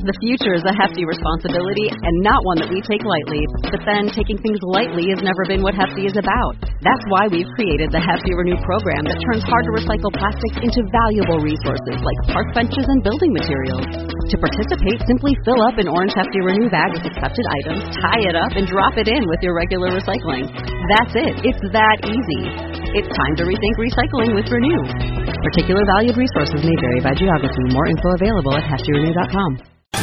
The future is a hefty responsibility and not one that we take lightly. But then, taking things lightly has never been what Hefty is about. That's why we've created the Hefty Renew program that turns hard-to-recycle plastics into valuable resources like park benches and building materials. To participate, simply fill up an orange Hefty Renew bag with accepted items, tie it up, and drop it in with your regular recycling. That's it. It's that easy. It's time to rethink recycling with Renew. Particular valued resources may vary by geography. More info available at heftyrenew.com.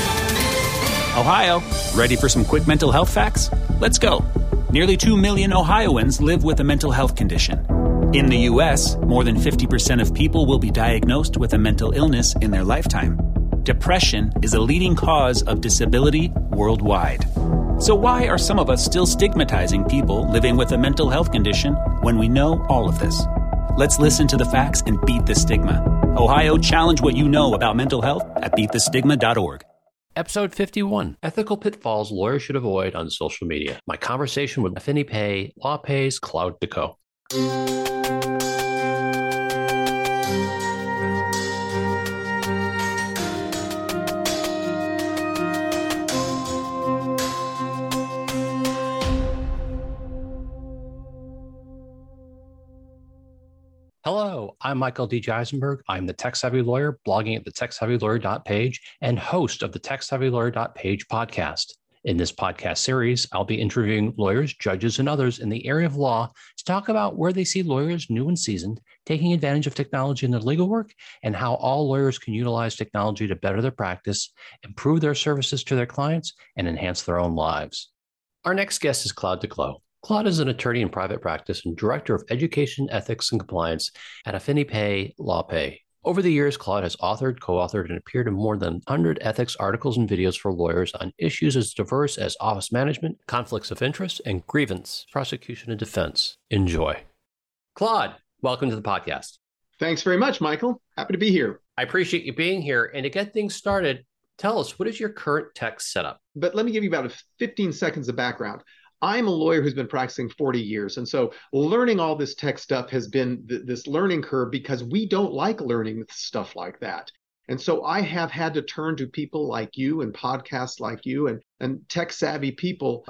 Ohio, ready for some quick mental health facts? Let's go. Nearly 2 million Ohioans live with a mental health condition. In the U.S., more than 50% of people will be diagnosed with a mental illness in their lifetime. Depression is a leading cause of disability worldwide. So why are some of us still stigmatizing people living with a mental health condition when we know all of this? Let's listen to the facts and beat the stigma. Ohio, challenge what you know about mental health at beatthestigma.org. Episode 51, Ethical Pitfalls Lawyers Should Avoid on Social Media. My conversation with Affinity Pay, LawPay's Claude Decaux. Hello, I'm Michael D. Eisenberg. I'm the Tech Savvy Lawyer, blogging at the TechSavvyLawyer.page and host of the TechSavvyLawyer.page podcast. In this podcast series, I'll be interviewing lawyers, judges, and others in the area of law to talk about where they see lawyers, new and seasoned, taking advantage of technology in their legal work, and how all lawyers can utilize technology to better their practice, improve their services to their clients, and enhance their own lives. Our next guest is Claude Decaux. Claude is an attorney in private practice and director of education, ethics, and compliance at Affinity Pay, LawPay. Over the years, Claude has authored, co-authored, and appeared in more than 100 ethics articles and videos for lawyers on issues as diverse as office management, conflicts of interest, and grievance, prosecution, and defense. Enjoy. Claude, welcome to the podcast. Thanks very much, Michael. Happy to be here. I appreciate you being here. And to get things started, tell us, what is your current tech setup? But let me give you about 15 seconds of background. I'm a lawyer who's been practicing 40 years. And so learning all this tech stuff has been this learning curve because we don't like learning stuff like that. And so I have had to turn to people like you and podcasts like you and tech savvy people.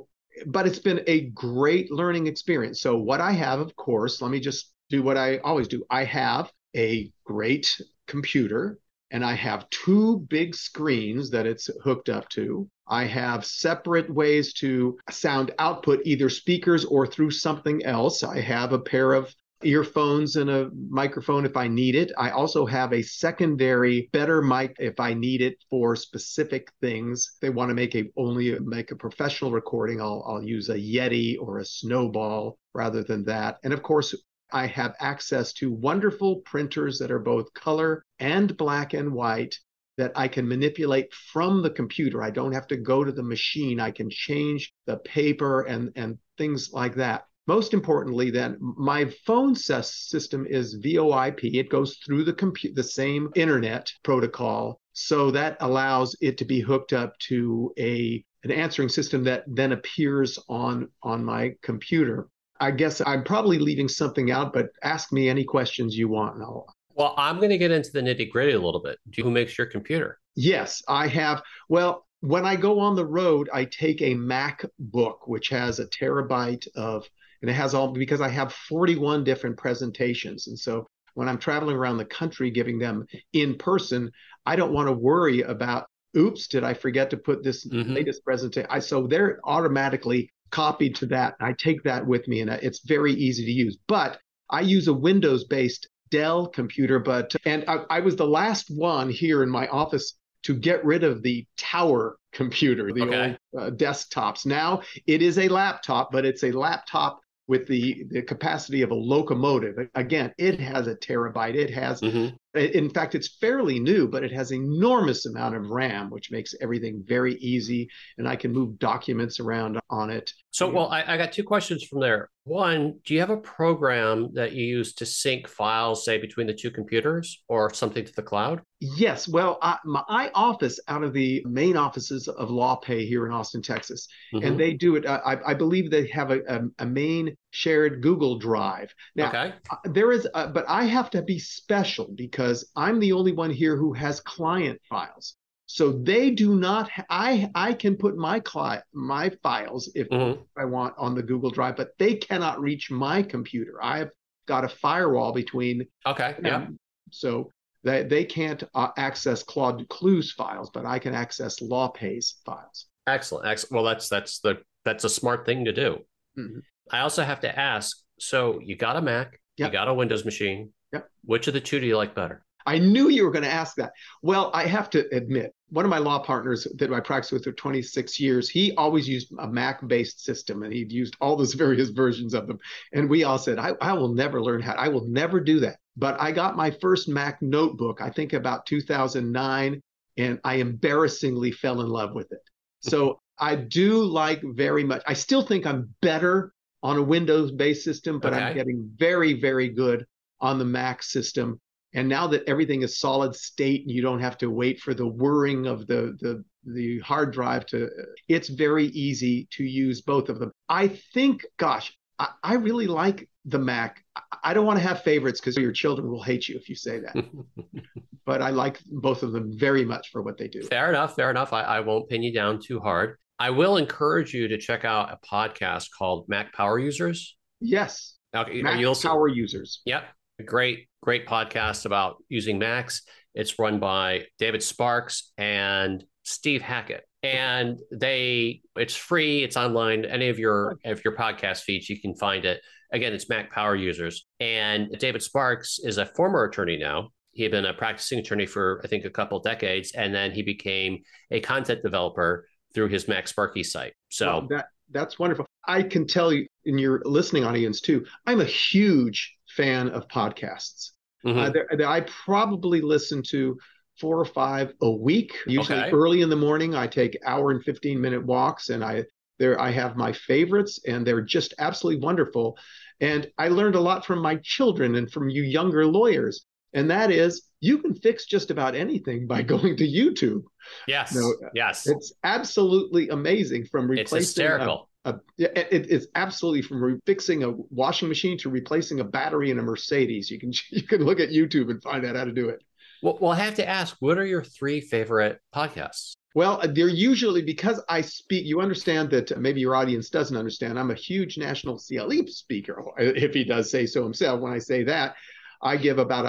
But it's been a great learning experience. So what I have, of course, let me just do what I always do. I have a great computer and I have two big screens that it's hooked up to. I have separate ways to sound output, either speakers or through something else. I have a pair of earphones and a microphone if I need it. I also have a secondary, better mic if I need it for specific things. If they want to only make a professional recording, I'll use a Yeti or a Snowball rather than that. And of course, I have access to wonderful printers that are both color and black and white that I can manipulate from the computer. I don't have to go to the machine. I can change the paper and things like that. Most importantly, then, my phone system is VoIP. It goes through the same internet protocol. So that allows it to be hooked up to an answering system that then appears on my computer. I guess I'm probably leaving something out, but ask me any questions you want. And Well, I'm going to get into the nitty gritty a little bit. Who makes your computer? Yes, I have. Well, when I go on the road, I take a MacBook, which has a terabyte and it has because I have 41 different presentations. And so when I'm traveling around the country giving them in person, I don't want to worry about, oops, did I forget to put this latest presentation? So they're automatically copied to that. I take that with me and it's very easy to use. But I use a Windows-based Dell computer, and I was the last one here in my office to get rid of the tower computer, old desktops. Now it is a laptop, but it's a laptop with the capacity of a locomotive. Again, it has a terabyte. It has, in fact, it's fairly new, but it has enormous amount of RAM, which makes everything very easy. And I can move documents around on it. So, well, I got two questions from there. One, do you have a program that you use to sync files, say, between the two computers or something to the cloud? Yes. Well, my office, out of the main offices of LawPay here in Austin, Texas, and they do it. I believe they have a main shared Google Drive. Now, there is, but I have to be special because I'm the only one here who has client files. So they do not. I can put my files if I want on the Google Drive, but they cannot reach my computer. I've got a firewall between. Okay. Yeah. So they can't access Claude Clue's files, but I can access LawPay's files. Excellent. Well, that's a smart thing to do. Mm-hmm. I also have to ask. So you got a Mac, you got a Windows machine. Yep. Which of the two do you like better? I knew you were going to ask that. Well, I have to admit, one of my law partners that I practiced with for 26 years, he always used a Mac-based system, and he'd used all those various versions of them. And we all said, I will never learn how. I will never do that. But I got my first Mac notebook, I think about 2009, and I embarrassingly fell in love with it. So I do like very much. I still think I'm better on a Windows-based system, but I'm getting very, very good on the Mac system. And now that everything is solid state and you don't have to wait for the whirring of the hard drive it's very easy to use both of them. I think, gosh, I really like the Mac. I don't want to have favorites because your children will hate you if you say that. But I like both of them very much for what they do. Fair enough. I won't pin you down too hard. I will encourage you to check out a podcast called Mac Power Users. Yes. Okay, Mac Power Users. Yep. Great podcast about using Macs. It's run by David Sparks and Steve Hackett. And it's free, it's online. Any of your podcast feeds, you can find it. Again, it's Mac Power Users. And David Sparks is a former attorney now. He had been a practicing attorney for, I think, a couple of decades. And then he became a content developer through his MacSparky site. So that's wonderful. I can tell you in your listening audience too, I'm a huge fan of podcasts. Mm-hmm. I probably listen to 4 or 5 a week. Usually early in the morning, I take hour and 15-minute walks, and I have my favorites, and they're just absolutely wonderful. And I learned a lot from my children and from you younger lawyers. And that is, you can fix just about anything by going to YouTube. Yes. Yes. It's absolutely amazing from replacing. It's hysterical. It's absolutely from fixing a washing machine to replacing a battery in a Mercedes. You can look at YouTube and find out how to do it. Well, I have to ask, what are your 3 favorite podcasts? Well, they're usually, because I speak, you understand that maybe your audience doesn't understand. I'm a huge national CLE speaker, if he does say so himself. When I say that, I give about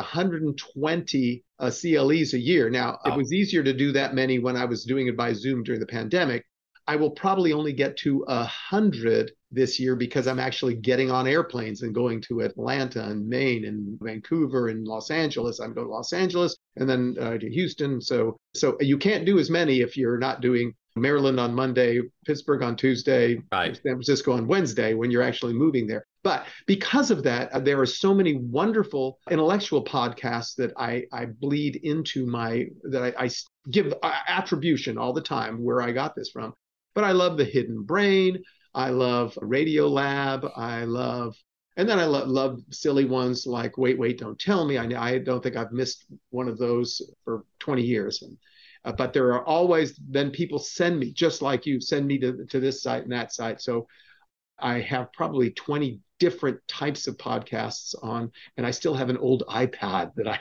120 CLEs a year. Now, It was easier to do that many when I was doing it by Zoom during the pandemic. I will probably only get to 100 this year because I'm actually getting on airplanes and going to Atlanta and Maine and Vancouver and Los Angeles. I'm going to Los Angeles and then to Houston. So you can't do as many if you're not doing Maryland on Monday, Pittsburgh on Tuesday, San Francisco on Wednesday when you're actually moving there. But because of that, there are so many wonderful intellectual podcasts that I bleed into that I give attribution all the time where I got this from. But I love The Hidden Brain. I love Radio Lab. And then I love silly ones like Wait, Don't Tell Me. I don't think I've missed one of those for 20 years. But there are always, then people send me, just like you, send me to this site and that site. So I have probably 20 different types of podcasts on, and I still have an old iPad that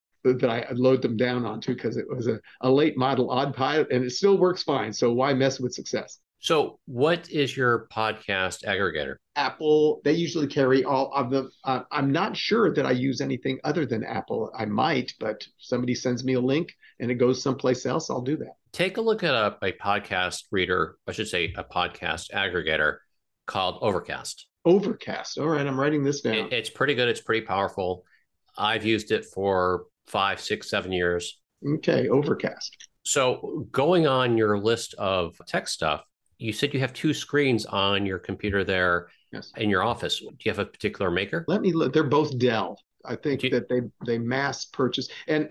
I load them down onto because it was a late model iPod, and it still works fine. So why mess with success? So what is your podcast aggregator? Apple, they usually carry all of them. I'm not sure that I use anything other than Apple. I might, but somebody sends me a link and it goes someplace else, I'll do that. Take a look at a podcast reader, I should say a podcast aggregator called Overcast. Overcast. All right, I'm writing this down. It's pretty good. It's pretty powerful. I've used it for 5, 6, 7 years. Okay, Overcast. So going on your list of tech stuff, you said you have 2 screens on your computer there in your office. Do you have a particular maker? Let me look. They're both Dell. I think that they mass purchase. And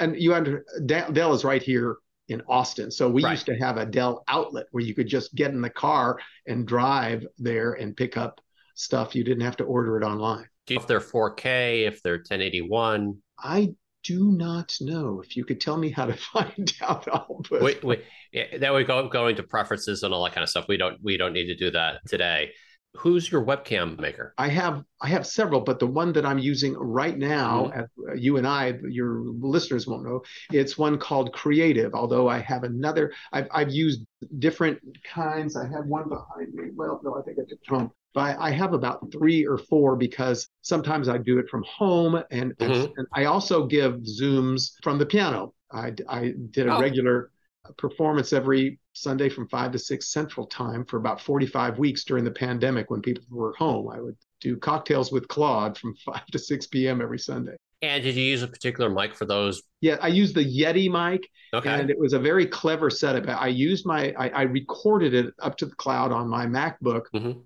Dell is right here in Austin. So we used to have a Dell outlet where you could just get in the car and drive there and pick up stuff. You didn't have to order it online. Do you know if they're 4K, if they're 1081? I do not know. If you could tell me how to find out, Wait. Yeah, that would go into preferences and all that kind of stuff. We don't need to do that today. Who's your webcam maker? I have several, but the one that I'm using right now, as you and I, your listeners won't know, it's one called Creative. Although I have another, I've used different kinds. I have one behind me. Well, no, I think I took it home. But I have about 3 or 4 because sometimes I do it from home, and I also give Zooms from the piano. I did a regular performance every Sunday from 5 to 6 Central Time for about 45 weeks during the pandemic when people were home. I would do Cocktails with Claude from 5 to 6 p.m. every Sunday. And did you use a particular mic for those? Yeah, I used the Yeti mic, and it was a very clever setup. I recorded it up to the cloud on my MacBook.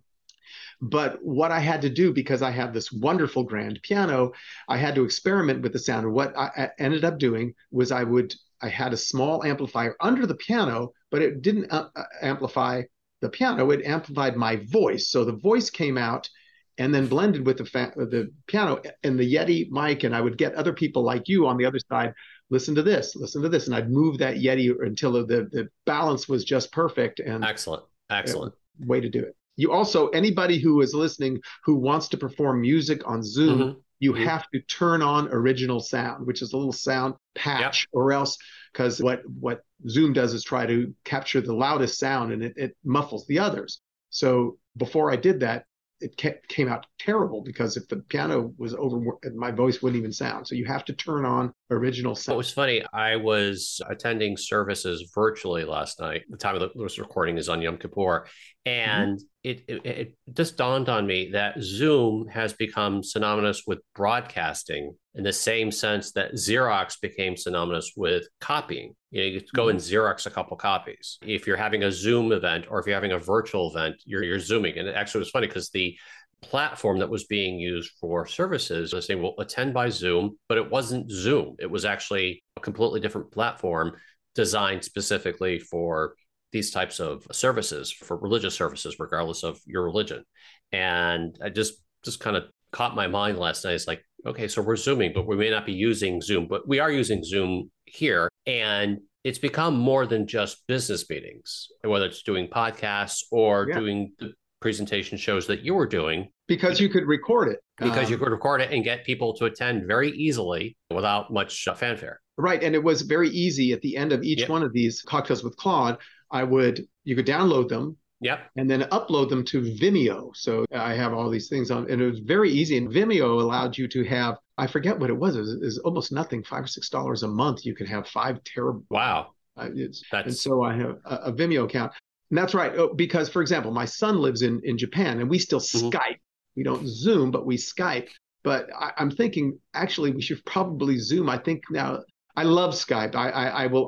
But what I had to do, because I have this wonderful grand piano, I had to experiment with the sound. And what I ended up doing was I had a small amplifier under the piano, but it didn't amplify the piano. It amplified my voice. So the voice came out and then blended with the piano and the Yeti mic. And I would get other people like you on the other side, listen to this. And I'd move that Yeti until the balance was just perfect. And excellent. Way to do it. You also, anybody who is listening who wants to perform music on Zoom, you have to turn on original sound, which is a little sound patch, or else, because what Zoom does is try to capture the loudest sound and it muffles the others. So before I did that, it came out terrible because if the piano was over, my voice wouldn't even sound. So you have to turn on original sound. It was funny. I was attending services virtually last night. The time of this recording is on Yom Kippur. And it just dawned on me that Zoom has become synonymous with broadcasting in the same sense that Xerox became synonymous with copying. You go and Xerox a couple copies. If you're having a Zoom event or if you're having a virtual event, you're Zooming. And it actually was funny because the platform that was being used for services was saying, well, attend by Zoom, but it wasn't Zoom. It was actually a completely different platform designed specifically for these types of services, for religious services, regardless of your religion. And I just kind of caught my mind last night. It's like, okay, so we're Zooming, but we may not be using Zoom, but we are using Zoom here. And it's become more than just business meetings, whether it's doing podcasts or doing the presentation shows that you were doing. Because you could record it. Because you could record it and get people to attend very easily without much fanfare. Right. And it was very easy at the end of each one of these Cocktails with Claude. You could download them and then upload them to Vimeo. So I have all these things on, and it was very easy. And Vimeo allowed you to have, I forget what it was. It was almost nothing, $5 or $6 a month. You could have 5 terabytes. Wow. And so I have a Vimeo account. And that's right. Because, for example, my son lives in Japan and we still Skype. We don't Zoom, but we Skype. But I'm thinking, actually, we should probably Zoom. I think now, I love Skype. I will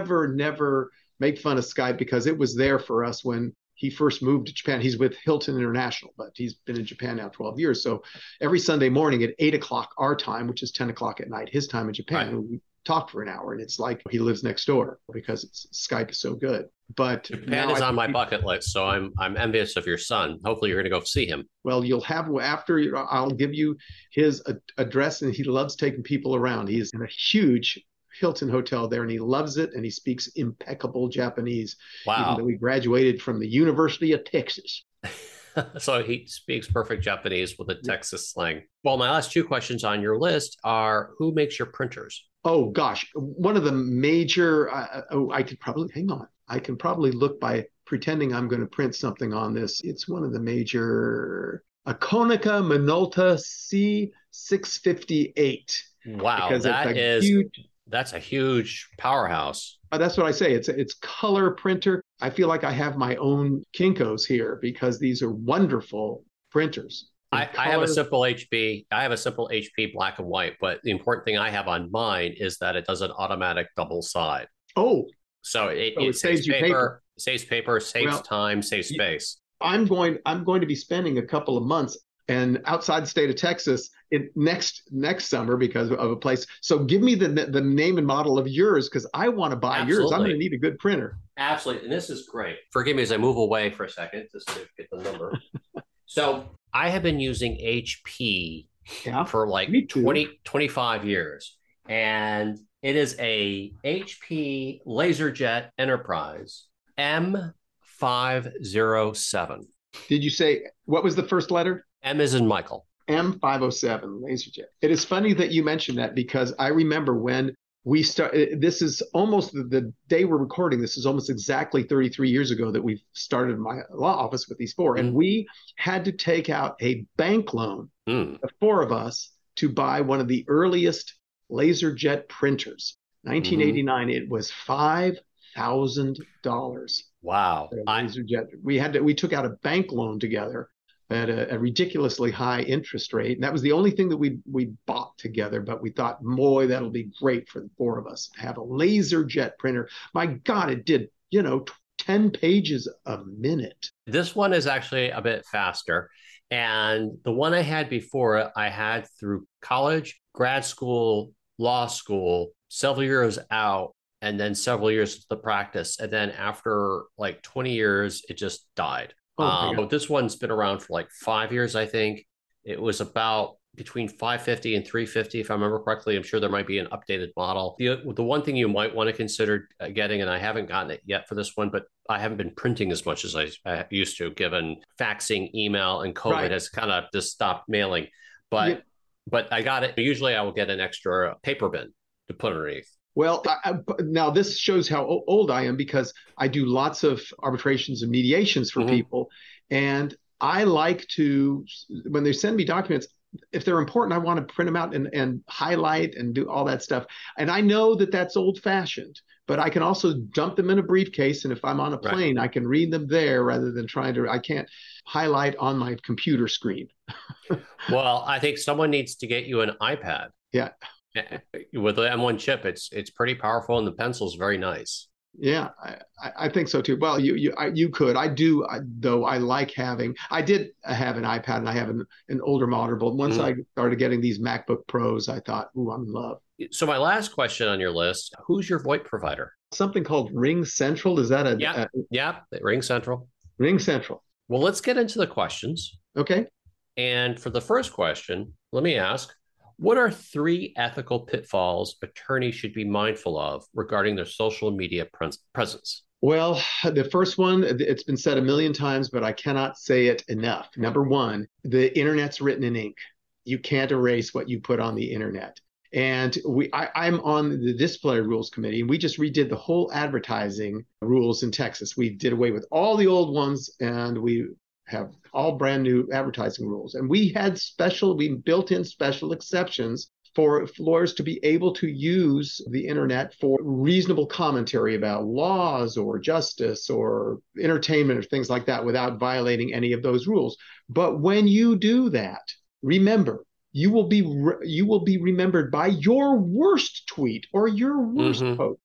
never make fun of Skype because it was there for us when he first moved to Japan. He's with Hilton International, but he's been in Japan now 12 years. So every Sunday morning at 8 o'clock our time, which is 10 o'clock at night, his time in Japan, we talk for an hour. And it's like he lives next door because Skype is so good. But Japan is on my bucket list, so I'm envious of your son. Hopefully you're going to go see him. Well, you'll have I'll give you his address, and he loves taking people around. He's in a huge Hilton hotel there, and he loves it, and he speaks impeccable Japanese. Wow. Even though he graduated from the University of Texas. So he speaks perfect Japanese with a Texas slang. Well, my last 2 questions on your list are, who makes your printers? Oh, gosh. One of the major, I can probably look by pretending I'm going to print something on this. It's one of the major, a Konica Minolta C658. Wow, that's a huge powerhouse. That's what I say. It's color printer. I feel like I have my own Kinkos here because these are wonderful printers. I have a simple HP. I have a simple HP black and white, but the important thing I have on mine is that it does an automatic double side. Oh, so it saves paper, saves time, saves space. I'm going to be spending a couple of months and outside the state of Texas next summer because of a place. So give me the name and model of yours because I want to buy yours. I'm going to need a good printer. Absolutely. And this is great. Forgive me as I move away for a second just to get the number. So I have been using HP for like 25 years. And it is a HP LaserJet Enterprise M507. Did you say, what was the first letter? M is in Michael. M507 LaserJet. It is funny that you mentioned that because I remember when we started, this is almost the day we're recording, this is almost exactly 33 years ago that we started my law office with these four. And we had to take out a bank loan, the four of us, to buy one of the earliest LaserJet printers. 1989, it was $5,000. Wow. LaserJet. We took out a bank loan together at a ridiculously high interest rate. And that was the only thing that we bought together. But we thought, boy, that'll be great for the four of us to have a LaserJet printer. My God, it did, 10 pages a minute. This one is actually a bit faster. And the one I had before, I had through college, grad school, law school, several years out, and then several years to the practice. And then after like 20 years, it just died. But this one's been around for like 5 years, I think. It was about between 550 and 350, if I remember correctly. I'm sure there might be an updated model. The one thing you might want to consider getting, and I haven't gotten it yet for this one, but I haven't been printing as much as I used to, given faxing, email, and COVID has kind of just stopped mailing. But I got it. Usually I will get an extra paper bin to put underneath. Well, now this shows how old I am because I do lots of arbitrations and mediations for people. And I like to, when they send me documents, if they're important, I want to print them out and highlight and do all that stuff. And I know that that's old fashioned, but I can also dump them in a briefcase. And if I'm on a plane, I can read them there rather than I can't highlight on my computer screen. Well, I think someone needs to get you an iPad. Yeah. With the M1 chip, it's pretty powerful, and the pencil's very nice. Yeah, I think so too. Well, you could. I do, though. I like having. I did have an iPad, and I have an older model. But once I started getting these MacBook Pros, I thought, "Ooh, I'm in love." So my last question on your list: who's your VoIP provider? Something called Ring Central. Is that Ring Central. Ring Central. Well, let's get into the questions. Okay. And for the first question, let me ask: what are 3 ethical pitfalls attorneys should be mindful of regarding their social media presence? Well, the first one, it's been said a million times, but I cannot say it enough. Number one, the internet's written in ink. You can't erase what you put on the internet. And I'm on the disciplinary rules committee, and we just redid the whole advertising rules in Texas. We did away with all the old ones, and we have all brand new advertising rules. And we built in special exceptions for lawyers to be able to use the internet for reasonable commentary about laws or justice or entertainment or things like that without violating any of those rules. But when you do that, remember, you will be remembered by your worst tweet or your worst post.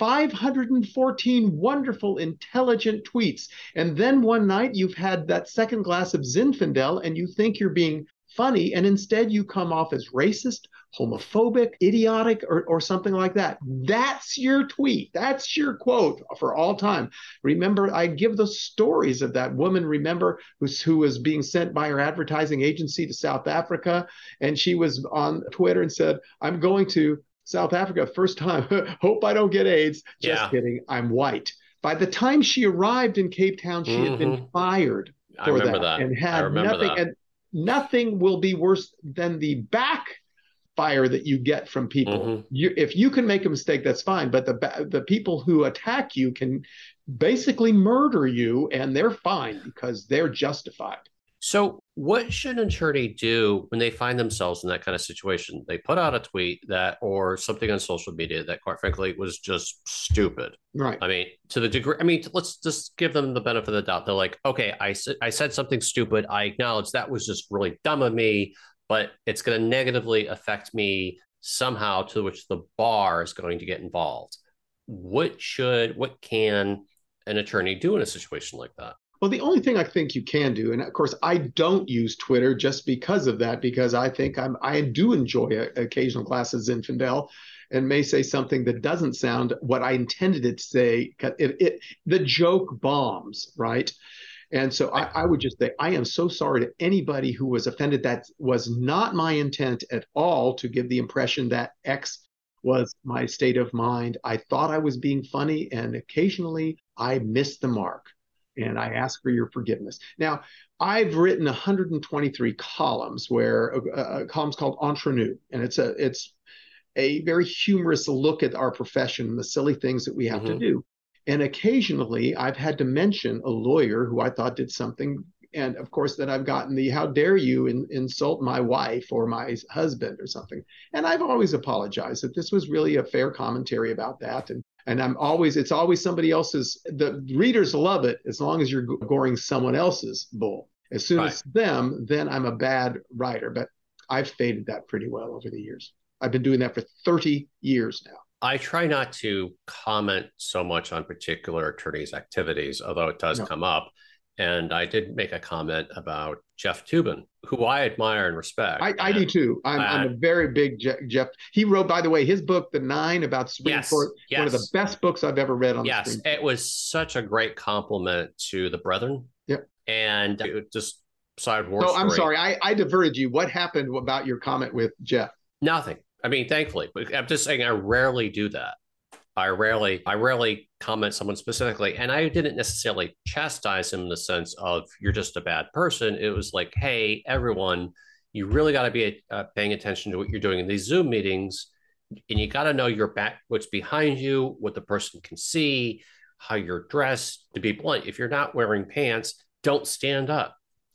514 wonderful, intelligent tweets. And then one night you've had that second glass of Zinfandel and you think you're being funny, and instead you come off as racist, homophobic, idiotic, or something like that. That's your tweet. That's your quote for all time. Remember, I give the stories of that woman, who was being sent by her advertising agency to South Africa, and she was on Twitter and said, "I'm going to South Africa, first time. Hope I don't get AIDS." Just kidding. I'm white. By the time she arrived in Cape Town, she had been fired for that. And had nothing. And nothing will be worse than the backfire that you get from people. If you can make a mistake, that's fine. But the people who attack you can basically murder you, and they're fine because they're justified. So what should an attorney do when they find themselves in that kind of situation? They put out a tweet or something on social media that, quite frankly, was just stupid. Right. I mean, to the degree, let's just give them the benefit of the doubt. They're like, okay, I said something stupid. I acknowledge that was just really dumb of me, but it's going to negatively affect me somehow, to which the bar is going to get involved. What can an attorney do in a situation like that? Well, the only thing I think you can do, and of course, I don't use Twitter just because of that, because I think I do enjoy an occasional glass of Zinfandel and may say something that doesn't sound what I intended it to say. The joke bombs, right? And so I would just say, I am so sorry to anybody who was offended. That was not my intent at all, to give the impression that X was my state of mind. I thought I was being funny, and occasionally I missed the mark. and I ask for your forgiveness. Now, I've written 123 columns where columns called Entre Nous, and it's a very humorous look at our profession and the silly things that we have to do. And occasionally I've had to mention a lawyer who I thought did something. And of course, then I've gotten the, how dare you insult my wife or my husband or something. And I've always apologized that this was really a fair commentary about that. And it's always somebody else's, the readers love it as long as you're goring someone else's bull. As soon as them, then I'm a bad writer. But I've faded that pretty well over the years. I've been doing that for 30 years now. I try not to comment so much on particular attorneys' activities, although it does come up. And I did make a comment about Jeff Toobin, who I admire and respect. I do too. I'm a very big Jeff. He wrote, by the way, his book, The Nine, about Supreme Court, one of the best books I've ever read on the Supreme Court. It was such a great compliment to the brethren. Yep. And it just side war. So I'm sorry, I diverted you. What happened about your comment with Jeff? Nothing. I mean, thankfully, but I'm just saying I rarely do that. I rarely comment someone specifically, and I didn't necessarily chastise him in the sense of you're just a bad person. It was like, hey, everyone, you really got to be paying attention to what you're doing in these Zoom meetings, and you got to know your back, what's behind you, what the person can see, how you're dressed. To be blunt, if you're not wearing pants, don't stand up.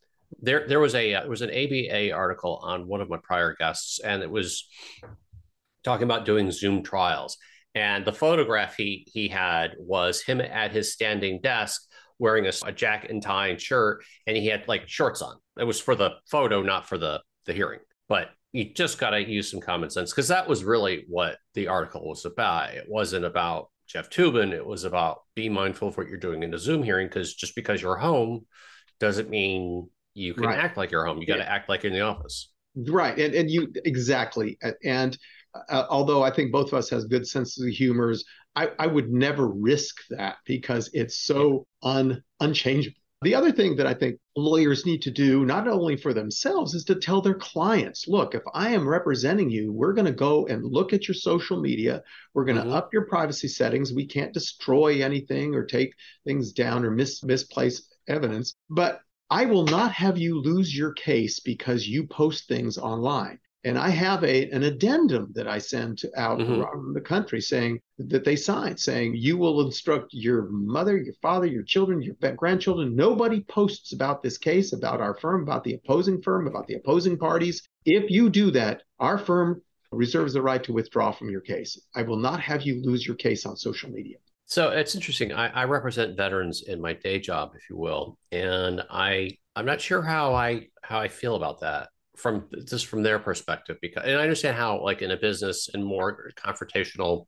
There was an ABA article on one of my prior guests, and it was talking about doing Zoom trials. And the photograph he had was him at his standing desk wearing a jacket and tie and shirt, and he had like shorts on. It was for the photo, not for the hearing. But you just got to use some common sense, because that was really what the article was about. It wasn't about Jeff Toobin. It was about be mindful of what you're doing in the Zoom hearing, because just because you're home doesn't mean you can act like you're home. You got to act like you're in the office. Right. And you exactly. And although I think both of us has good senses of humors, I would never risk that because it's so unchangeable. The other thing that I think lawyers need to do, not only for themselves, is to tell their clients, look, if I am representing you, we're going to go and look at your social media. We're going to up your privacy settings. We can't destroy anything or take things down or misplace evidence. But I will not have you lose your case because you post things online. And I have an addendum that I send out around the country saying that they sign, saying you will instruct your mother, your father, your children, your grandchildren. Nobody posts about this case, about our firm, about the opposing firm, about the opposing parties. If you do that, our firm reserves the right to withdraw from your case. I will not have you lose your case on social media. So it's interesting. I represent veterans in my day job, if you will, and I'm not sure how I feel about that from their perspective, because, and I understand how, like in a business and more confrontational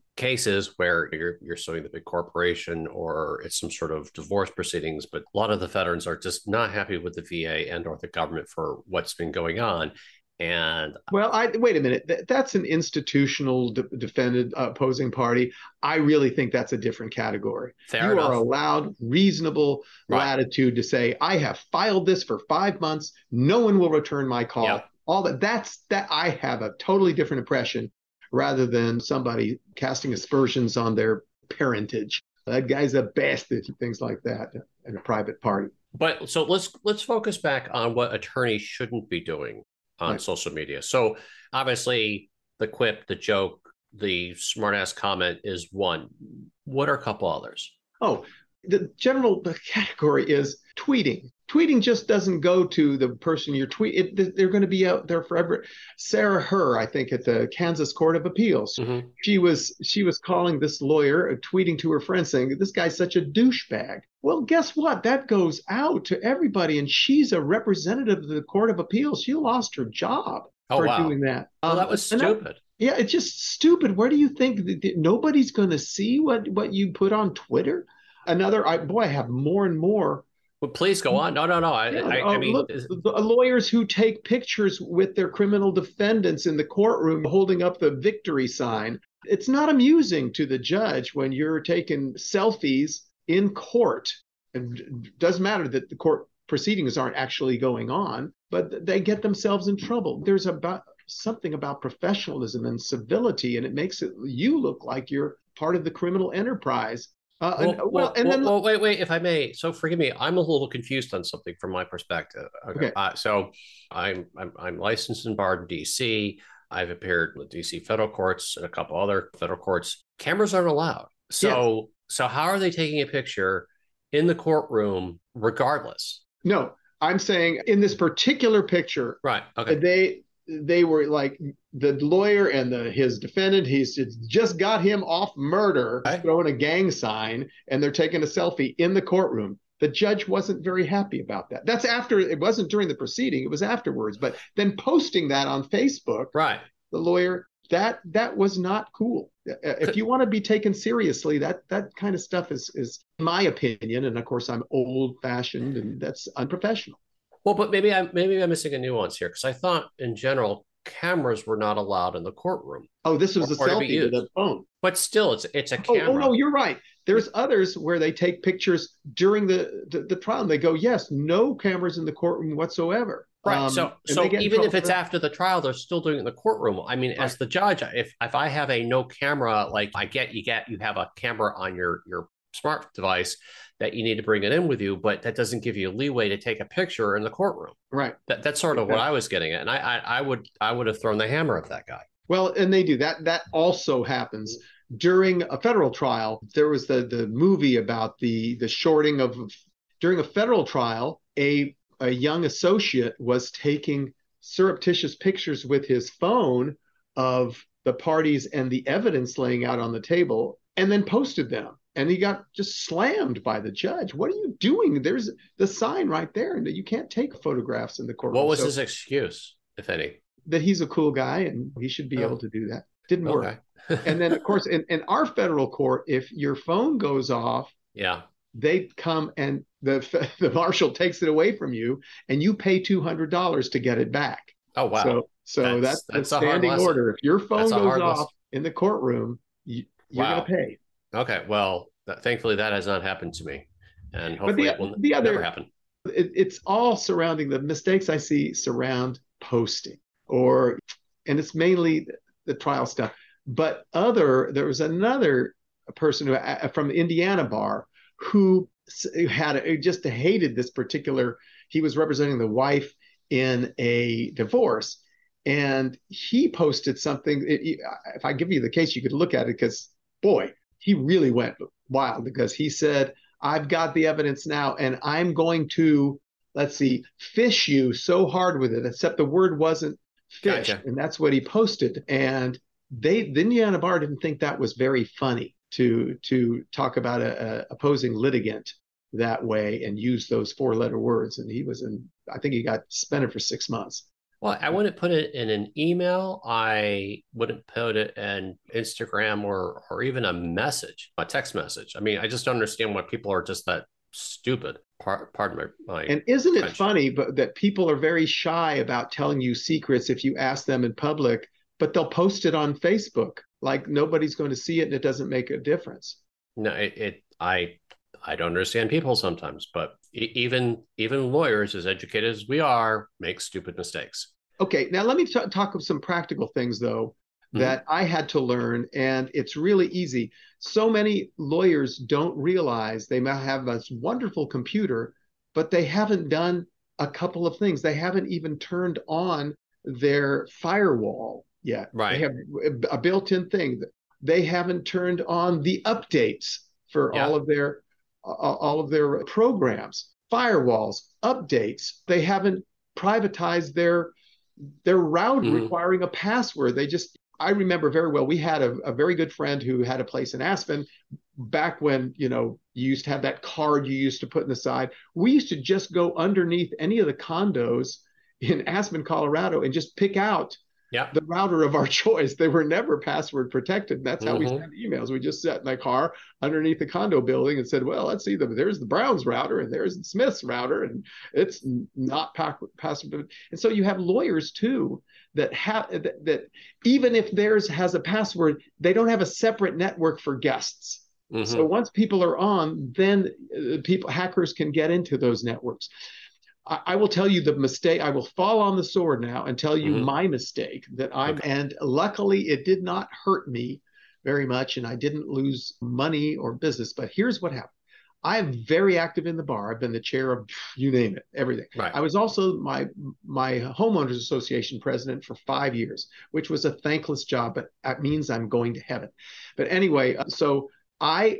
cases where you're suing the big corporation or it's some sort of divorce proceedings, but a lot of the veterans are just not happy with the VA and or the government for what's been going on. And well, wait a minute. That's an institutional defended opposing party. I really think that's a different category. Fair enough. You are allowed reasonable latitude to say, I have filed this for 5 months. No one will return my call. Yep. All that I have a totally different impression rather than somebody casting aspersions on their parentage. That guy's a bastard, things like that in a private party. But so let's focus back on what attorneys shouldn't be doing on social media. So obviously the quip, the joke, the smartass comment is one. What are a couple others? Oh, the general category is tweeting. Tweeting just doesn't go to the person you're tweeting. They're going to be out there forever. Sarah Herr, I think, at the Kansas Court of Appeals, she was calling this lawyer, tweeting to her friend saying, this guy's such a douchebag. Well, guess what? That goes out to everybody. And she's a representative of the Court of Appeals. She lost her job for doing that. Well, that was stupid. Yeah, it's just stupid. Where do you think that nobody's going to see what you put on Twitter? I have more and more. Well, please go on. No. I mean, look, lawyers who take pictures with their criminal defendants in the courtroom holding up the victory sign. It's not amusing to the judge when you're taking selfies in court. It doesn't matter that the court proceedings aren't actually going on, but they get themselves in trouble. There's something about professionalism and civility, and it makes you look like you're part of the criminal enterprise. Wait, if I may. So forgive me. I'm a little confused on something from my perspective. Okay. So I'm licensed and barred in D.C. I've appeared in the D.C. federal courts and a couple other federal courts. Cameras aren't allowed. So how are they taking a picture in the courtroom regardless? No, I'm saying in this particular picture, right? Okay. They were like the lawyer and his defendant. He's just got him off murder, throwing a gang sign, and they're taking a selfie in the courtroom. The judge wasn't very happy about that. That's after, it wasn't during the proceeding, it was afterwards. But then posting that on Facebook, right? The lawyer, that was not cool. If you want to be taken seriously, that kind of stuff is my opinion, and of course I'm old fashioned, and that's unprofessional. Well, but maybe I'm missing a nuance here, because I thought in general cameras were not allowed in the courtroom. Oh, this was a selfie with a phone. But still, it's a camera. Oh no, you're right. There's others where they take pictures during the trial. And they go, yes, no cameras in the courtroom whatsoever. Right. So even if it's after the trial, they're still doing it in the courtroom. I mean, as the judge, if I have a no camera, like you have a camera on your smart device that you need to bring it in with you, but that doesn't give you leeway to take a picture in the courtroom. Right. That's sort of what I was getting at. And I would have thrown the hammer at that guy. Well, and they do that. That also happens during a federal trial. There was the movie about the shorting of, during a federal trial, a young associate was taking surreptitious pictures with his phone of the parties and the evidence laying out on the table, and then posted them. And he got just slammed by the judge. What are you doing? There's the sign right there, and that you can't take photographs in the courtroom. What was his excuse, if any? That he's a cool guy and he should be able to do that. Didn't work. And then, of course, in our federal court, if your phone goes off, they come and the marshal takes it away from you, and you pay $200 to get it back. Oh wow! So that's a standing order. If your phone goes off in the courtroom, you're going to pay. Okay, well, thankfully that has not happened to me, and hopefully it will never happen. It's all surrounding the mistakes I see surround posting, and it's mainly the trial stuff. But there was another person from Indiana bar who just hated this particular. He was representing the wife in a divorce, and he posted something. If I give you the case, you could look at it, because boy, he really went wild, because he said, I've got the evidence now, and I'm going to, fish you so hard with it, except the word wasn't fish. Gotcha. And that's what he posted. And the Indiana bar didn't think that was very funny to talk about a opposing litigant that way and use those 4-letter words. And I think he got suspended for 6 months. Well, I wouldn't put it in an email. I wouldn't put it in Instagram or even a text message. I mean, I just don't understand why people are just that stupid. Pardon my And isn't it funny that people are very shy about telling you secrets if you ask them in public, but they'll post it on Facebook like nobody's going to see it and it doesn't make a difference. No, I don't understand people sometimes, but even lawyers, as educated as we are, make stupid mistakes. Okay, now let me talk of some practical things, though, that I had to learn, and it's really easy. So many lawyers don't realize they might have this wonderful computer, but they haven't done a couple of things. They haven't even turned on their firewall yet. Right. They have a built-in thing. They haven't turned on the updates for all of their programs, firewalls, updates. They haven't privatized their router requiring a password. I remember very well, we had a very good friend who had a place in Aspen back when, you used to have that card you used to put in the side. We used to just go underneath any of the condos in Aspen, Colorado, and just pick out the router of our choice. They were never password protected. That's how we sent emails. We just sat in my car underneath the condo building and said, well, let's see, there's the Browns router and there's the Smith's router, and it's not password. And so you have lawyers too that even if theirs has a password, they don't have a separate network for guests. So once people are on, then hackers can get into those networks. I will tell you the mistake. I will fall on the sword now and tell you my mistake and luckily it did not hurt me, very much, and I didn't lose money or business. But here's what happened. I'm very active in the bar. I've been the chair of, you name it, everything. Right. I was also my homeowners association president for 5 years, which was a thankless job, but that means I'm going to heaven. But anyway, so I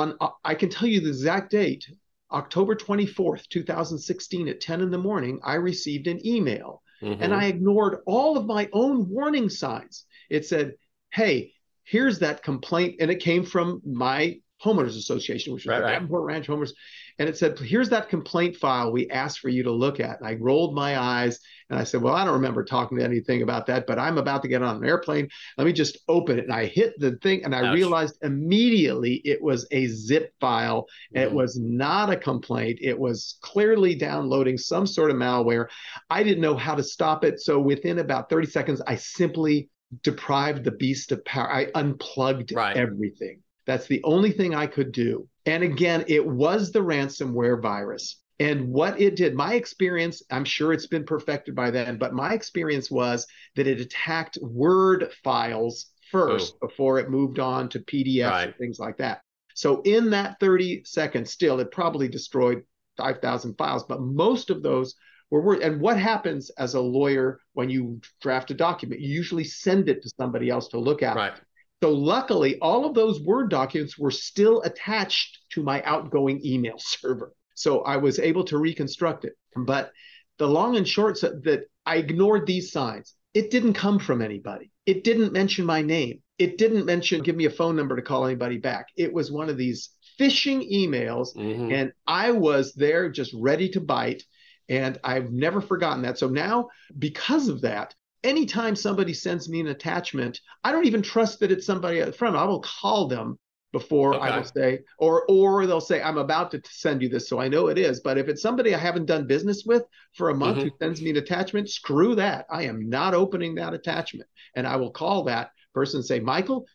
can tell you the exact date, October 24th, 2016 at 10 in the morning, I received an email, and I ignored all of my own warning signs. It said, hey, here's that complaint. And it came from my homeowners association, which was the Davenport Ranch Homeowners. And it said, here's that complaint file we asked for you to look at. And I rolled my eyes and I said, well, I don't remember talking to anything about that, but I'm about to get on an airplane. Let me just open it. And I hit the thing and I realized immediately it was a zip file. And it was not a complaint. It was clearly downloading some sort of malware. I didn't know how to stop it. So within about 30 seconds, I simply deprived the beast of power. I unplugged everything. That's the only thing I could do. And again, it was the ransomware virus. And what it did, my experience, I'm sure it's been perfected by then, but my experience was that it attacked Word files first before it moved on to PDFs and things like that. So in that 30 seconds, still, it probably destroyed 5,000 files, but most of those were Word. And what happens as a lawyer when you draft a document? You usually send it to somebody else to look at. So luckily, all of those Word documents were still attached to my outgoing email server. So I was able to reconstruct it. But the long and short that I ignored these signs. It didn't come from anybody. It didn't mention my name. It didn't mention, give me a phone number to call anybody back. It was one of these phishing emails. And I was there just ready to bite. And I've never forgotten that. So now, because of that, anytime somebody sends me an attachment, I don't even trust that it's somebody from. I will call them before I will say, or they'll say, I'm about to send you this, so I know it is. But if it's somebody I haven't done business with for a month who sends me an attachment, screw that. I am not opening that attachment. And I will call that person and say, Michael,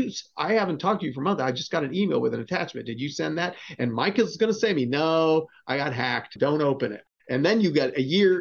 I haven't talked to you for a month. I just got an email with an attachment. Did you send that? And Michael's going to say to me, no, I got hacked. Don't open it. And then you get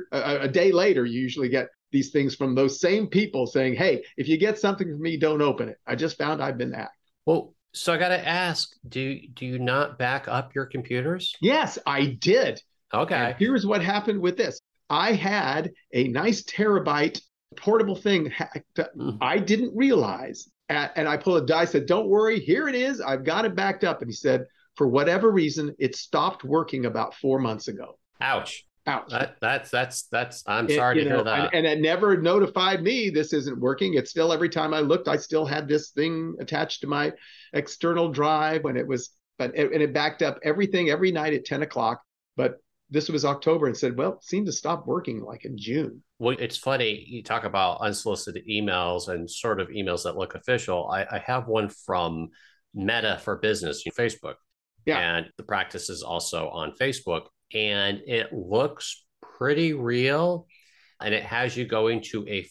a day later, you usually get these things from those same people saying, hey, if you get something from me, don't open it. I just found I've been hacked. Well, so I got to ask, do you not back up your computers? Yes, I did. Okay. And here's what happened with this. I had a nice terabyte portable thing hacked. I didn't realize. And I pulled a die, said, don't worry, here it is. I've got it backed up. And he said, for whatever reason, it stopped working about 4 months ago. Ouch. Ouch. That's I'm sorry to hear that. And it never notified me this isn't working. It's still, every time I looked, I still had this thing attached to my external drive when it was, and it backed up everything every night at 10 o'clock. But this was October and said, well, it seemed to stop working like in June. Well, it's funny. You talk about unsolicited emails and sort of emails that look official. I have one from Meta for Business, Facebook. Yeah. And the practice is also on Facebook. And it looks pretty real. And it has you going to a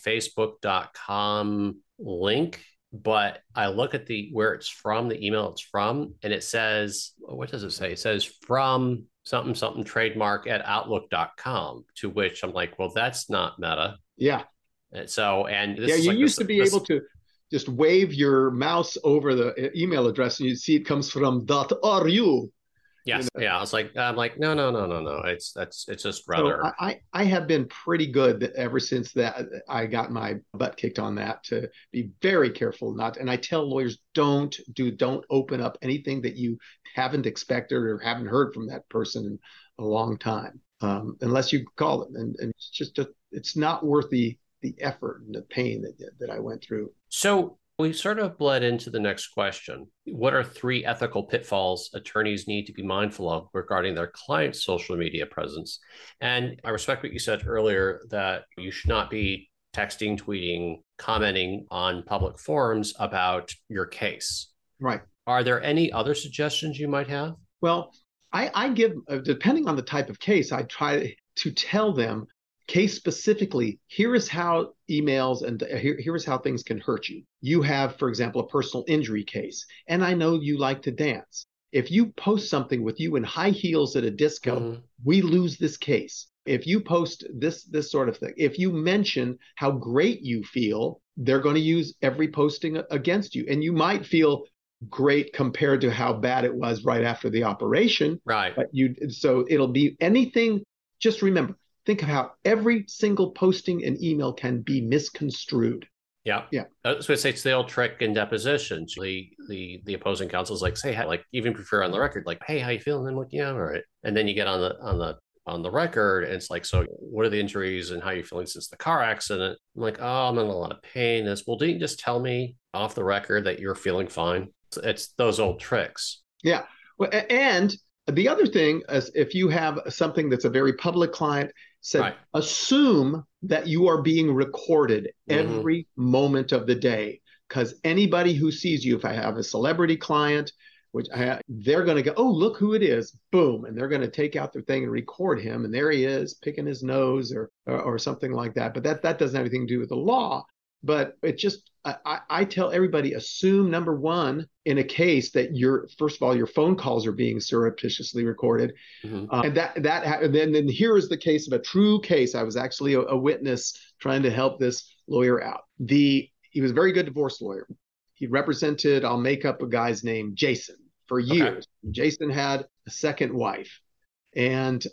facebook.com link. But I look at where it's from, the email it's from, and it says, what does it say? It says from something trademark at outlook.com, to which I'm like, well, that's not Meta. Yeah. And so, and this you is like used to be able to just wave your mouse over the email address and you see it comes from .ru. Yes. Yeah. I'm like, no. It's just rather. So I have been pretty good ever since that I got my butt kicked on that, to be very careful not. And I tell lawyers, don't open up anything that you haven't expected or haven't heard from that person in a long time, unless you call them. And it's just it's not worth the effort and the pain that I went through. So we sort of bled into the next question. What are 3 ethical pitfalls attorneys need to be mindful of regarding their client's social media presence? And I respect what you said earlier, that you should not be texting, tweeting, commenting on public forums about your case. Right. Are there any other suggestions you might have? Well, I give, depending on the type of case, I try to tell them, case specifically, here is how emails and here is how things can hurt you. You have, for example, a personal injury case, and I know you like to dance. If you post something with you in high heels at a disco, we lose this case. If you post this sort of thing, if you mention how great you feel they're going to use every posting against you. And you might feel great compared to how bad it was right after the operation. Right. But so it'll be anything. Just remember, think of how every single posting and email can be misconstrued. Yeah. Yeah. I was going to say it's the old trick in depositions. The opposing counsel is like, say, like, even if you're on the record, like, hey, how you feeling? And I'm like, yeah, all right. And then you get on the record, and it's like, so what are the injuries and how are you feeling since the car accident? I'm like, oh, I'm in a lot of pain. Well, didn't you just tell me off the record that you're feeling fine? It's those old tricks. Yeah. Well, and the other thing is, if you have something that's a very public client, said, assume that you are being recorded every moment of the day, because anybody who sees you, if I have a celebrity client, they're going to go, oh, look who it is, boom, and they're going to take out their thing and record him, and there he is picking his nose or something like that. But that doesn't have anything to do with the law. But it just, I tell everybody, assume, number one, in a case that first of all, your phone calls are being surreptitiously recorded. And then here is the case of a true case. I was actually a witness trying to help this lawyer out. He was a very good divorce lawyer. He represented, I'll make up a guy's name, Jason, for years. Okay. Jason had a second wife, and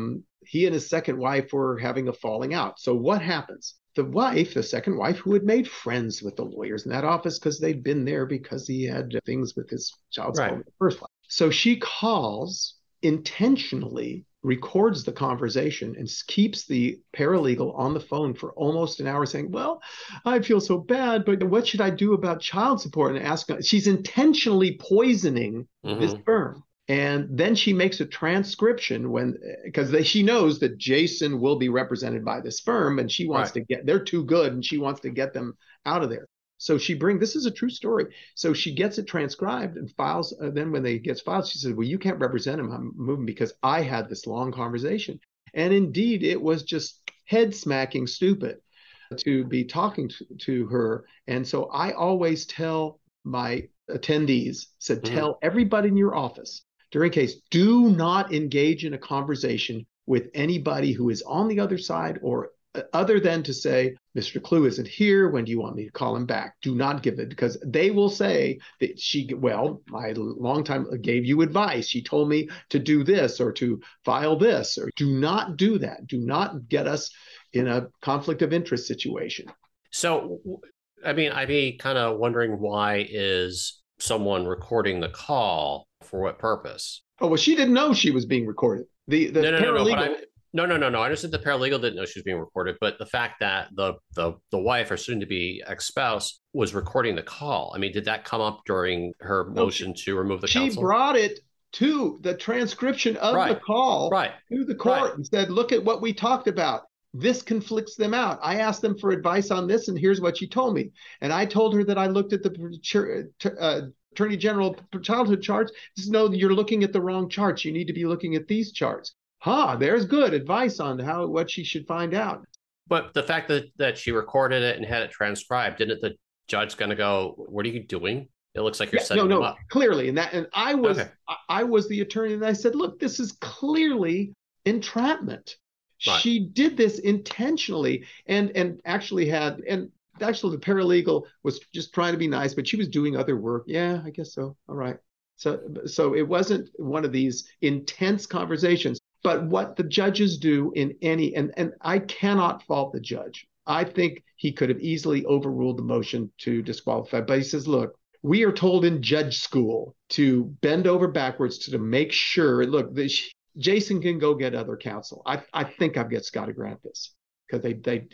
he and his second wife were having a falling out. So what happens? The second wife, who had made friends with the lawyers in that office because they'd been there because he had things with his child support in the first place. So she calls, intentionally records the conversation, and keeps the paralegal on the phone for almost an hour saying, well, I feel so bad, but what should I do about child support? And she's intentionally poisoning this firm. And then she makes a transcription because she knows that Jason will be represented by this firm, and she wants to they're too good, and she wants to get them out of there. So this is a true story. So she gets it transcribed and files. Then when it gets filed, she says, well, you can't represent him. I'm moving because I had this long conversation. And indeed, it was just head smacking stupid to be talking to her. And so I always tell my attendees, tell everybody in your office, during case, do not engage in a conversation with anybody who is on the other side, or other than to say, Mr. Clue isn't here. When do you want me to call him back? Do not give it, because they will say that my long time gave you advice. She told me to do this or to file this, or do not do that. Do not get us in a conflict of interest situation. So, I mean, I'd be kind of wondering, why is someone recording the call? For what purpose? Oh, well, she didn't know she was being recorded. The paralegal. No. I understood the paralegal didn't know she was being recorded, but the fact that the wife, or soon to be ex-spouse, was recording the call. I mean, did that come up during her motion to remove the counsel? She brought it to the transcription of the call to the court and said, look at what we talked about. This conflicts them out. I asked them for advice on this, and here's what she told me. And I told her that I looked at the Attorney General childhood charts. Says, no, you're looking at the wrong charts. You need to be looking at these charts. There's good advice on what she should find out. But the fact that she recorded it and had it transcribed, didn't the judge going to go, what are you doing? It looks like you're setting them up. Clearly. And I was the attorney, and I said, look, this is clearly entrapment. Right. She did this intentionally, and actually the paralegal was just trying to be nice, but she was doing other work. Yeah, I guess so. All right. So it wasn't one of these intense conversations. But what the judges do in any, and I cannot fault the judge. I think he could have easily overruled the motion to disqualify. But he says, look, we are told in judge school to bend over backwards to make sure, look, Jason can go get other counsel. I think I've got to grant this, because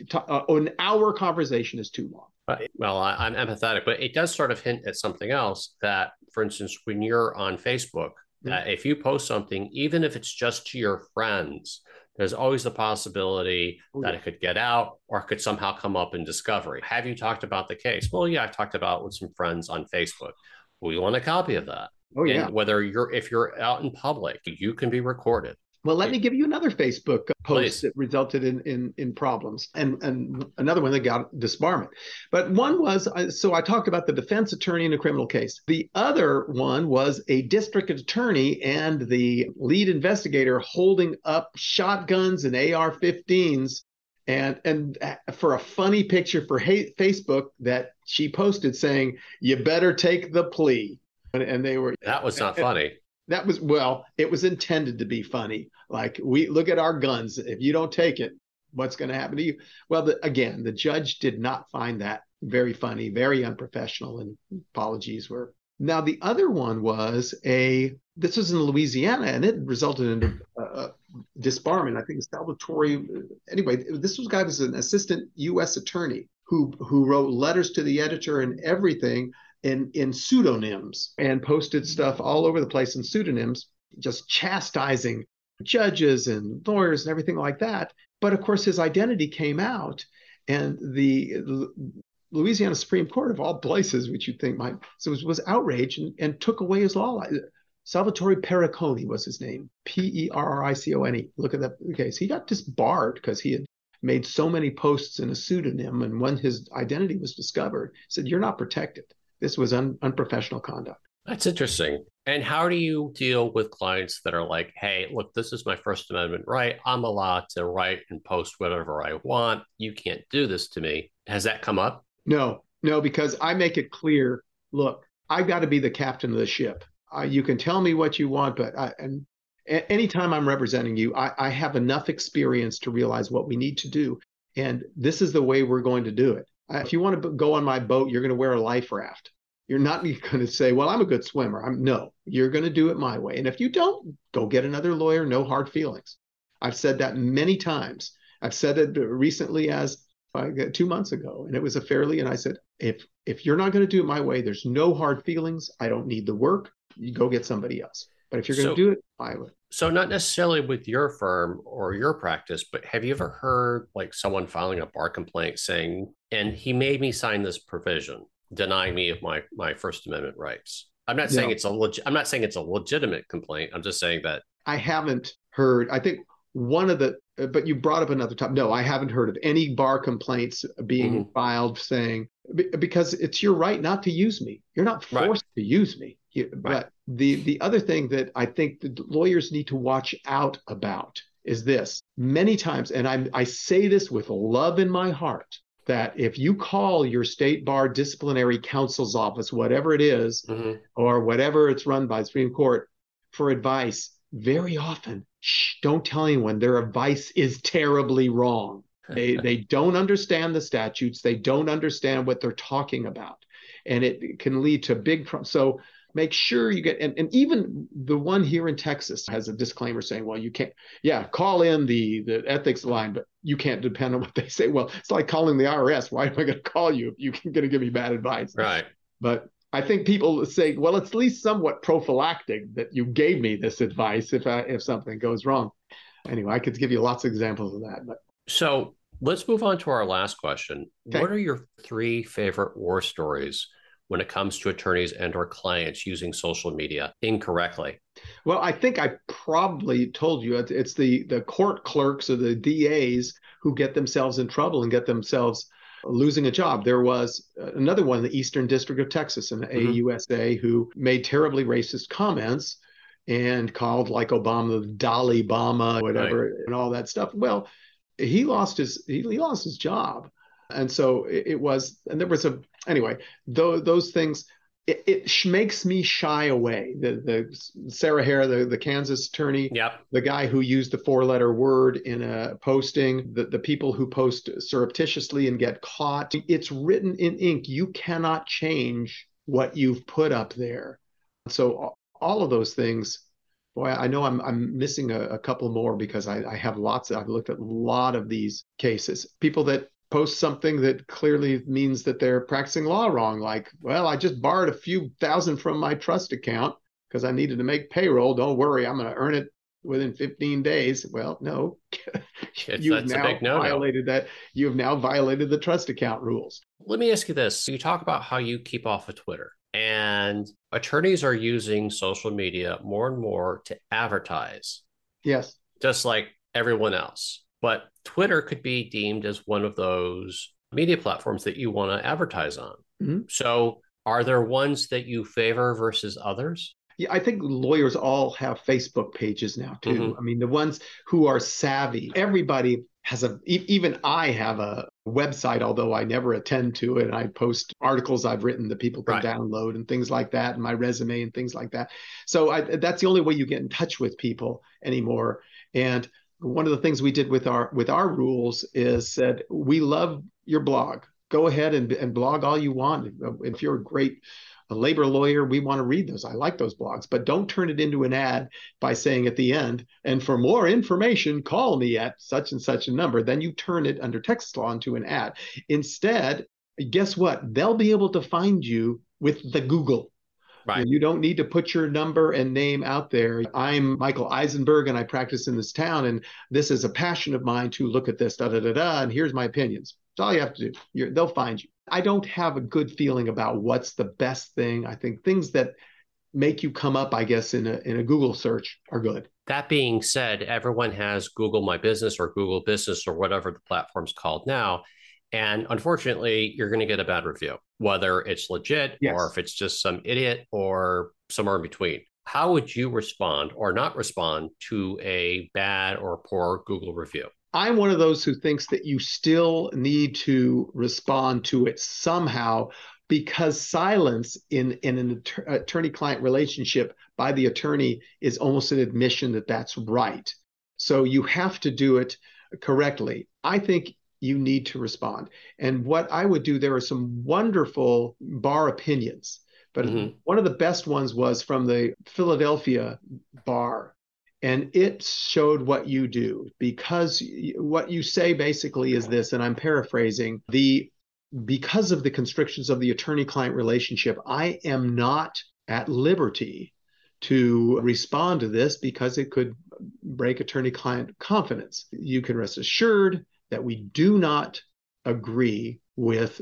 an hour conversation is too long. Well, I'm empathetic, but it does sort of hint at something else, that, for instance, when you're on Facebook, that if you post something, even if it's just to your friends, there's always the possibility that it could get out, or it could somehow come up in discovery. Have you talked about the case? Well, yeah, I've talked about it with some friends on Facebook. We want a copy of that. Oh, yeah. And if you're out in public, you can be recorded. Well, let me give you another Facebook post that resulted in problems, and another one that got disbarment. But one was, so I talked about the defense attorney in a criminal case. The other one was a district attorney and the lead investigator holding up shotguns and AR-15s and for a funny picture for Facebook that she posted saying, "You better take the plea." And they were, that was not funny. That was, well, it was intended to be funny. Like, we look at our guns. If you don't take it, what's going to happen to you? Well, again, the judge did not find that very funny, very unprofessional, and apologies were. Now, the other one was this was in Louisiana, and it resulted in disbarment. I think Salvatore. Anyway, this guy was an assistant U.S. attorney who wrote letters to the editor and everything in pseudonyms and posted stuff all over the place in pseudonyms, just chastising judges and lawyers and everything like that. But of course, his identity came out, and the Louisiana Supreme Court, of all places, which you'd think was outraged and took away his law. Salvatore Perricone was his name, Perricone. Look at that case. He got disbarred because he had made so many posts in a pseudonym, and when his identity was discovered, said, "You're not protected. This was unprofessional conduct." That's interesting. And how do you deal with clients that are like, "Hey, look, this is my First Amendment right. I'm allowed to write and post whatever I want. You can't do this to me." Has that come up? No, because I make it clear, look, I got to be the captain of the ship. You can tell me what you want, but anytime I'm representing you, I have enough experience to realize what we need to do. And this is the way we're going to do it. If you want to go on my boat, you're going to wear a life raft. You're not going to say, "Well, I'm a good swimmer." No, you're going to do it my way. And if you don't, go get another lawyer. No hard feelings. I've said that many times. I've said it recently as 2 months ago, and it was and I said, if you're not going to do it my way, there's no hard feelings. I don't need the work. You go get somebody else. But if you're going to do it my way. So not necessarily with your firm or your practice, but have you ever heard like someone filing a bar complaint saying, "And he made me sign this provision denying me of my First Amendment rights"? I'm not saying it's a legitimate complaint. I'm just saying that I haven't heard. I think but you brought up another topic. No, I haven't heard of any bar complaints being filed saying, because it's your right not to use me. You're not forced to use me. But the other thing that I think the lawyers need to watch out about is this. Many times, and I say this with love in my heart, that if you call your state bar disciplinary counsel's office, whatever it is, or whatever it's run by the Supreme Court, for advice, very often, don't tell anyone. Their advice is terribly wrong. They don't understand the statutes. They don't understand what they're talking about. And it can lead to big problems. So make sure you get, and even the one here in Texas has a disclaimer saying, "Well, you can't, call in the ethics line, but you can't depend on what they say." Well, it's like calling the IRS. Why am I going to call you if you're going to give me bad advice? Right. But I think people say, well, it's at least somewhat prophylactic that you gave me this advice if something goes wrong. Anyway, I could give you lots of examples of that. But so let's move on to our last question. Okay. What are your 3 favorite war stories when it comes to attorneys and or clients using social media incorrectly? Well, I think I probably told you it's the court clerks or the DAs who get themselves in trouble and get themselves losing a job. There was another one in the Eastern District of Texas, an AUSA, who made terribly racist comments and called like Obama the Dolly Obama, whatever, and all that stuff. Well, he lost his job. And so it was, and there was anyway, those things, it makes me shy away. The Sarah Hare, the Kansas attorney, the guy who used the 4-letter word in a posting, the people who post surreptitiously and get caught. It's written in ink. You cannot change what you've put up there. So all of those things, boy, I know I'm missing a couple more because I have lots. I've looked at a lot of these cases. People that post something that clearly means that they're practicing law wrong, like, "Well, I just borrowed a few thousand from my trust account because I needed to make payroll. Don't worry, I'm going to earn it within 15 days. Well, no, you've now violated that. You have now violated the trust account rules. Let me ask you this. You talk about how you keep off of Twitter, and attorneys are using social media more and more to advertise. Yes. Just like everyone else. But Twitter could be deemed as one of those media platforms that you want to advertise on. So are there ones that you favor versus others? Yeah, I think lawyers all have Facebook pages now, too. I mean, the ones who are savvy, everybody even I have a website, although I never attend to it. And I post articles I've written that people can download and things like that, and my resume and things like that. So that's the only way you get in touch with people anymore. And one of the things we did with our rules is said, we love your blog. Go ahead and blog all you want. If you're a labor lawyer, we want to read those. I like those blogs, but don't turn it into an ad by saying at the end, and for more information, call me at such and such a number. Then you turn it under Texas law into an ad. Instead, guess what? They'll be able to find you with the Google. Right. You don't need to put your number and name out there. I'm Michael Eisenberg, and I practice in this town, and this is a passion of mine to look at this, and here's my opinions. That's all you have to do. They'll find you. I don't have a good feeling about what's the best thing. I think things that make you come up, I guess, in a Google search are good. That being said, everyone has Google My Business or Google Business or whatever the platform's called now. And unfortunately, you're going to get a bad review, whether it's legit or if it's just some idiot or somewhere in between. How would you respond or not respond to a bad or poor Google review? I'm one of those who thinks that you still need to respond to it somehow, because silence in an attorney-client relationship by the attorney is almost an admission that that's right. So you have to do it correctly. I think you need to respond. And what I would do, there are some wonderful bar opinions, but one of the best ones was from the Philadelphia bar. And it showed what you do, because what you say basically is this, and I'm paraphrasing, because of the constrictions of the attorney-client relationship, I am not at liberty to respond to this because it could break attorney-client confidence. You can rest assured that we do not agree with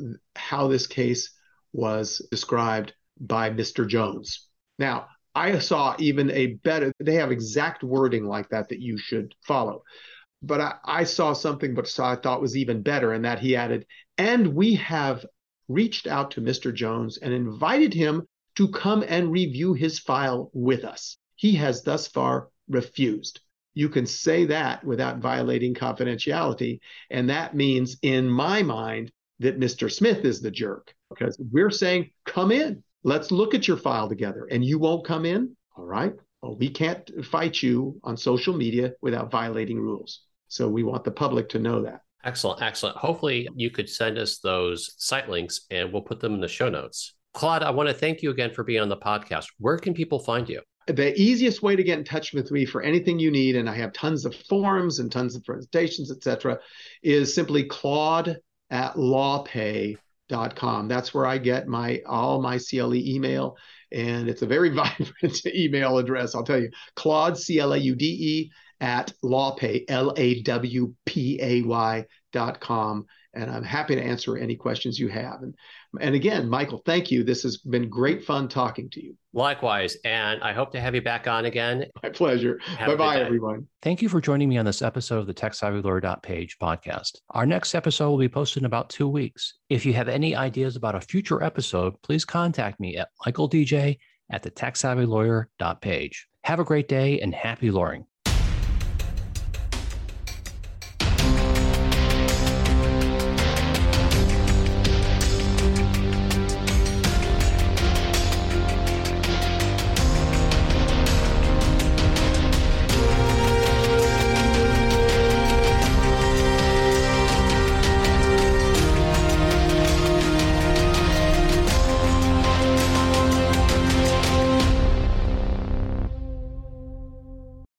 how this case was described by Mr. Jones. Now, I saw even they have exact wording like that you should follow. But I saw something I thought was even better, and that he added, and we have reached out to Mr. Jones and invited him to come and review his file with us. He has thus far refused. You can say that without violating confidentiality. And that means, in my mind, that Mr. Smith is the jerk, because we're saying, come in. Let's look at your file together. And you won't come in? All right. Well, we can't fight you on social media without violating rules. So we want the public to know that. Excellent. Excellent. Hopefully you could send us those site links and we'll put them in the show notes. Claude, I want to thank you again for being on the podcast. Where can people find you? The easiest way to get in touch with me for anything you need, and I have tons of forums and tons of presentations, etc., is simply claude@lawpay.com. That's where I get all my CLE email, and it's a very vibrant email address. I'll tell you, Claude, CLAUDE @lawpay, LAWPAY.com. And I'm happy to answer any questions you have. And again, Michael, thank you. This has been great fun talking to you. Likewise. And I hope to have you back on again. My pleasure. Bye-bye, everyone. Thank you for joining me on this episode of the TechSavvyLawyer.page podcast. Our next episode will be posted in about 2 weeks. If you have any ideas about a future episode, please contact me at michaeldj@the TechSavvyLawyer.page. Have a great day and happy lawyering.